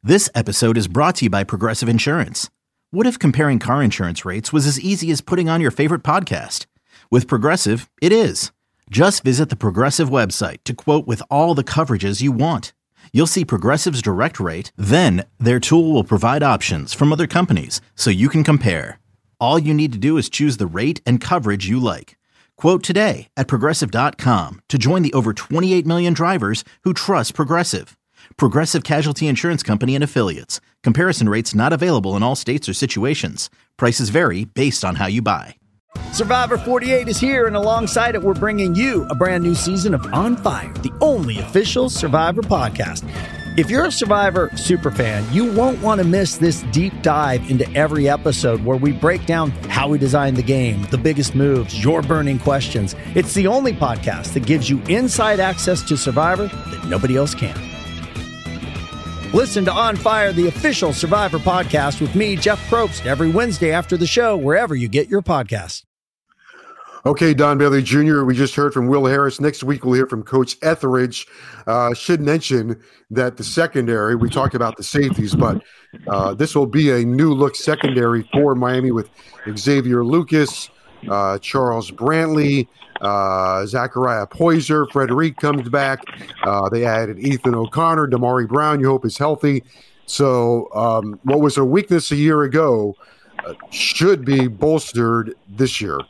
This episode is brought to you by Progressive Insurance. What if comparing car insurance rates was as easy as putting on your favorite podcast? With Progressive, it is. Just visit the Progressive website to quote with all the coverages you want. You'll see Progressive's direct rate, then their tool will provide options from other companies so you can compare. All you need to do is choose the rate and coverage you like. Quote today at Progressive.com to join the over 28 million drivers who trust Progressive. Progressive Casualty Insurance Company and Affiliates. Comparison rates not available in all states or situations. Prices vary based on how you buy. Survivor 48 is here, and alongside it, we're bringing you a brand new season of On Fire, the only official Survivor podcast. If you're a Survivor superfan, you won't want to miss this deep dive into every episode where we break down how we designed the game, the biggest moves, your burning questions. It's the only podcast that gives you inside access to Survivor that nobody else can. Listen to On Fire, the official Survivor podcast with me, Jeff Probst, every Wednesday after the show, wherever you get your podcasts. Okay, Don Bailey Jr., we just heard from Will Harris. Next week, we'll hear from Coach Etheridge. Should mention that the secondary, we talked about the safeties, but this will be a new-look secondary for Miami with Xavier Lucas, Charles Brantley, Zachariah Poyser, Frederic comes back. They added Ethan O'Connor, Damari Brown, you hope is healthy. So what was a weakness a year ago should be bolstered this year.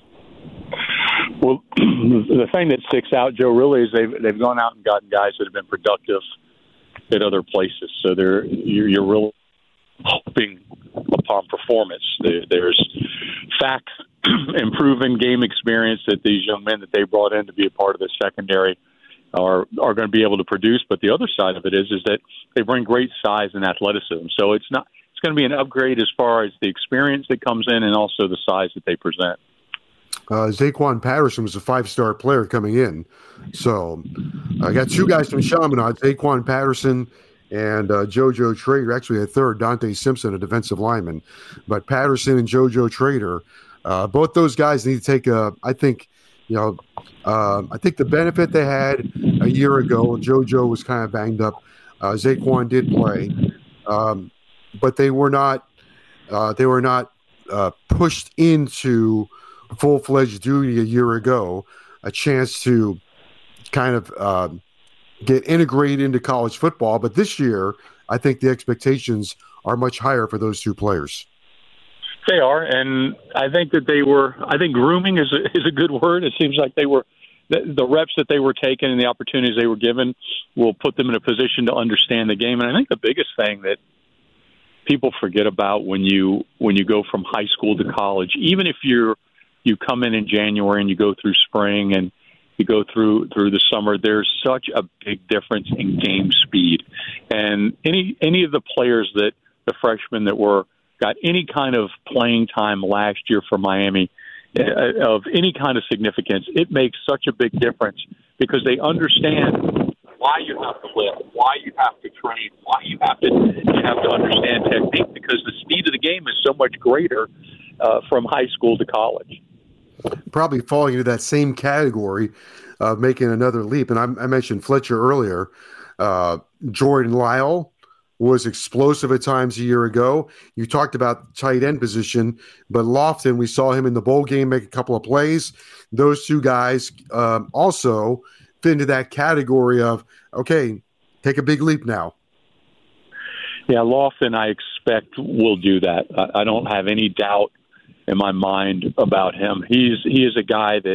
Well, the thing that sticks out, Joe, really is they've gone out and gotten guys that have been productive at other places. So you're really hoping upon performance. There's facts, improving game experience that these young men that they brought in to be a part of the secondary are going to be able to produce. But the other side of it is that they bring great size and athleticism. So it's going to be an upgrade as far as the experience that comes in and also the size that they present. Zaquan Patterson was a five-star player coming in. So I got two guys from Chaminade, Zaquan Patterson and JoJo Trader. Actually, a third, Dante Simpson, a defensive lineman. But Patterson and JoJo Trader, both those guys need to take I think the benefit they had a year ago, JoJo was kind of banged up. Zaquan did play. But they were not pushed into full-fledged duty a year ago, a chance to kind of get integrated into college football. But this year, I think the expectations are much higher for those two players. They are, and I think that I think grooming is a good word. It seems like the reps that they were taking and the opportunities they were given will put them in a position to understand the game. And I think the biggest thing that people forget about when you go from high school to college, even if you come in January and you go through spring and you go through the summer, there's such a big difference in game speed. And any of the players that the freshmen that got any kind of playing time last year for Miami of any kind of significance, it makes such a big difference because they understand why you have to lift, why you have to train, why you have to understand technique, because the speed of the game is so much greater from high school to college. Probably falling into that same category of making another leap. And I mentioned Fletcher earlier. Jordan Lyle was explosive at times a year ago. You talked about tight end position, but Lofton, we saw him in the bowl game make a couple of plays. Those two guys also fit into that category of, okay, take a big leap now. Yeah, Lofton, I expect, will do that. I don't have any doubt in my mind about him. He is a guy that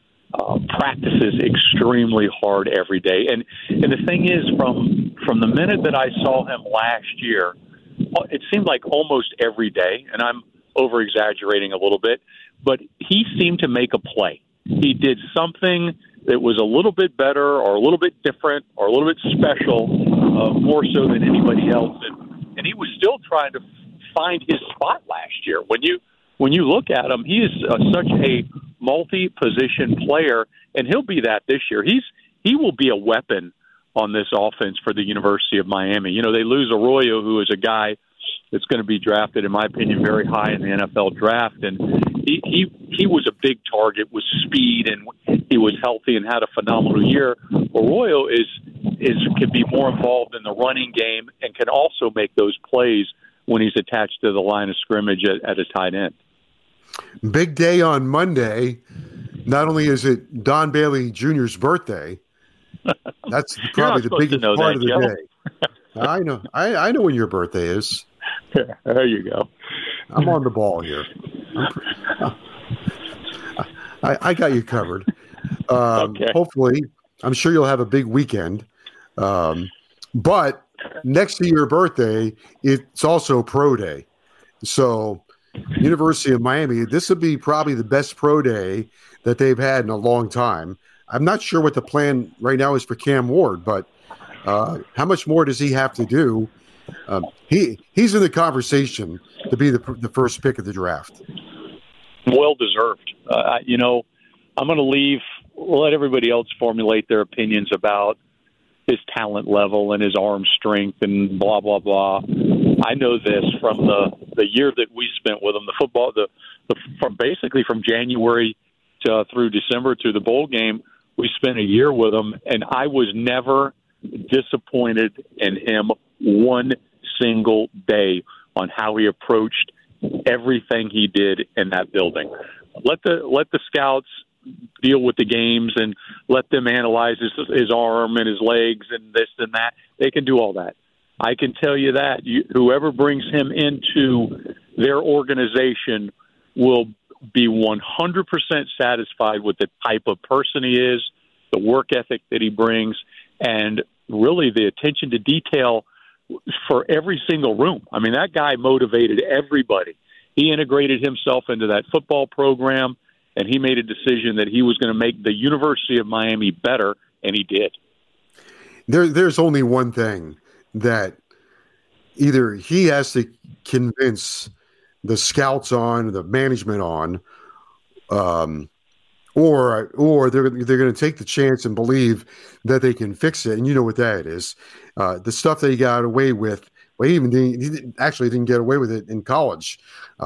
practices extremely hard every day. And the thing is, from the minute that I saw him last year, it seemed like almost every day, and I'm over-exaggerating a little bit, but he seemed to make a play. He did something that was a little bit better or a little bit different or a little bit special, more so than anybody else. And he was still trying to find his spot last year. When you look at him, he is such a multi-position player, and he'll be that this year. He will be a weapon on this offense for the University of Miami. You know, they lose Arroyo, who is a guy that's going to be drafted, in my opinion, very high in the NFL draft, and he was a big target with speed, and he was healthy and had a phenomenal year. Arroyo is can be more involved in the running game and can also make those plays when he's attached to the line of scrimmage at a tight end. Big day on Monday. Not only is it Don Bailey Jr.'s birthday, that's probably the biggest part of the day. I know. I know when your birthday is. There you go. I'm on the ball here. I got you covered. Okay. Hopefully, I'm sure you'll have a big weekend. But next to your birthday, it's also pro day. So University of Miami, this would be probably the best pro day that they've had in a long time. I'm not sure what the plan right now is for Cam Ward, but how much more does he have to do? He's in the conversation to be the first pick of the draft. Well deserved. I'm going to let everybody else formulate their opinions about his talent level and his arm strength and blah, blah, blah. I know this from the year that we spent with him, the football, from basically from January through December to the bowl game, we spent a year with him, and I was never disappointed in him one single day on how he approached everything he did in that building. Let the scouts deal with the games and let them analyze his arm and his legs and this and that. They can do all that. I can tell you that whoever brings him into their organization will be 100% satisfied with the type of person he is, the work ethic that he brings, and really the attention to detail for every single room. I mean, that guy motivated everybody. He integrated himself into that football program, and he made a decision that he was going to make the University of Miami better, and he did. There's only one thing that either he has to convince the scouts on, the management on, or they're going to take the chance and believe that they can fix it. And you know what that is. The stuff that he got away with, well, he didn't get away with it in college.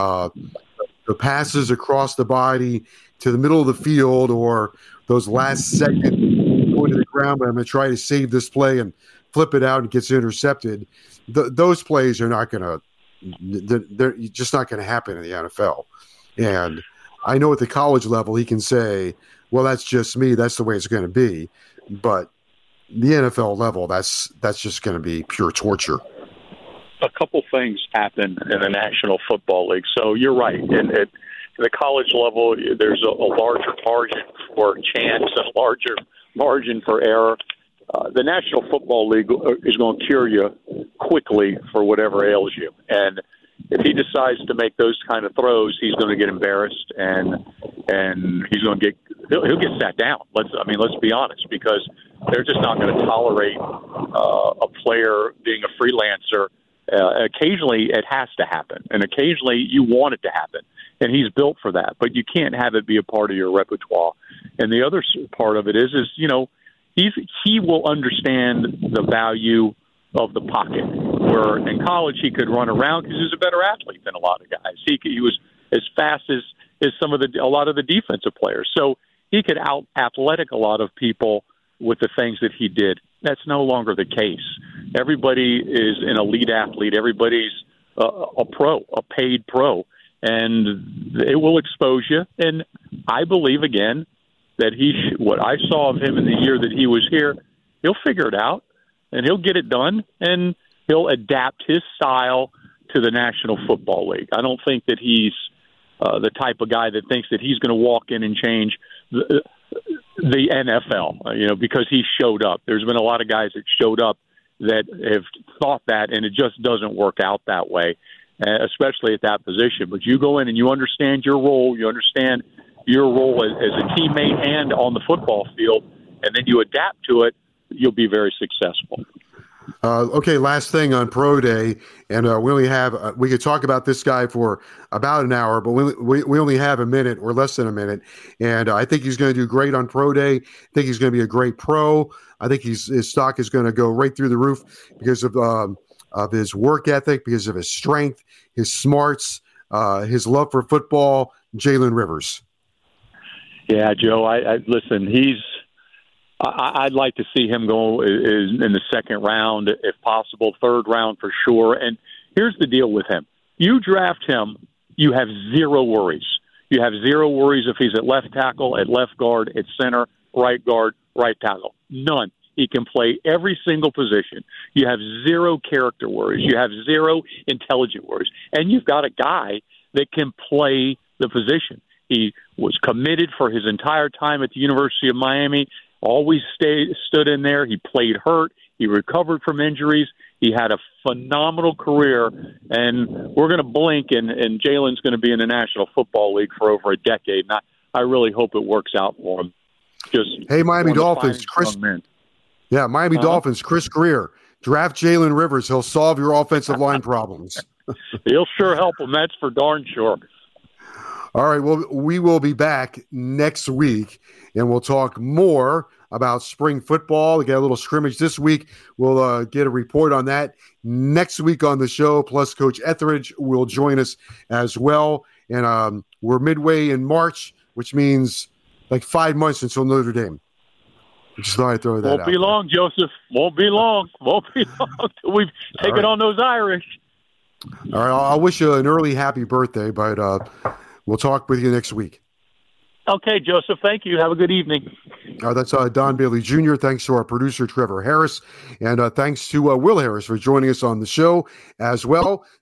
The passes across the body to the middle of the field, or those last second going to the ground, I'm going to try to save this play and flip it out and gets intercepted. Those plays are not going to – they're just not going to happen in the NFL. And I know at the college level he can say, well, that's just me. That's the way it's going to be. But the NFL level, that's just going to be pure torture. A couple things happen in the National Football League. So you're right. At the college level, there's a larger margin for chance, a larger margin for error. The National Football League is going to cure you quickly for whatever ails you. And if he decides to make those kind of throws, he's going to get embarrassed and he's going to he'll get sat down. Let's be honest, because they're just not going to tolerate a player being a freelancer. Occasionally it has to happen, and occasionally you want it to happen, and he's built for that. But you can't have it be a part of your repertoire. And the other part of it is he will understand the value of the pocket. Where in college he could run around because he was a better athlete than a lot of guys. He was as fast as a lot of the defensive players. So he could out athletic a lot of people with the things that he did. That's no longer the case. Everybody is an elite athlete. Everybody's a pro, a paid pro, and it will expose you. And I believe again that what I saw of him in the year that he was here, he'll figure it out and he'll get it done, and he'll adapt his style to the National Football League. I don't think that he's the type of guy that thinks that he's going to walk in and change the NFL, because he showed up. There's been a lot of guys that showed up that have thought that, and it just doesn't work out that way, especially at that position. But you go in and you understand your role, you understand your role as a teammate and on the football field, and then you adapt to it, you'll be very successful. Okay, last thing on Pro Day, and we could talk about this guy for about an hour, but we only have a minute or less than a minute, and I think he's going to do great on Pro Day. I think he's going to be a great pro. I think his stock is going to go right through the roof because of his work ethic, because of his strength, his smarts, his love for football. Jalen Rivers. Yeah, Joe. I listen. I'd like to see him go in the second round, if possible, third round for sure. And here's the deal with him. You draft him, you have zero worries. You have zero worries if he's at left tackle, at left guard, at center, right guard, right tackle. None. He can play every single position. You have zero character worries. You have zero intelligent worries. And you've got a guy that can play the position. He was committed for his entire time at the University of Miami, always stood in there. He played hurt. He recovered from injuries. He had a phenomenal career, and we're going to blink, and Jalen's going to be in the National Football League for over a decade. And I really hope it works out for him. Hey, Miami Dolphins, Chris. Yeah, Miami Dolphins, Chris Greer. Draft Jalen Rivers. He'll solve your offensive line problems. He'll sure help him. That's for darn sure. All right, well, we will be back next week, and we'll talk more about spring football. We got a little scrimmage this week. We'll get a report on that next week on the show, plus Coach Etheridge will join us as well. And we're midway in March, which means like 5 months until Notre Dame. Just thought I'd throw that out. Won't be long, Joseph. Won't be long. Won't be long till we've taken on those Irish. All right, I'll wish you an early happy birthday, but we'll talk with you next week. Okay, Joseph. Thank you. Have a good evening. That's Don Bailey Jr. Thanks to our producer, Trevor Harris. And thanks to Will Harris for joining us on the show as well.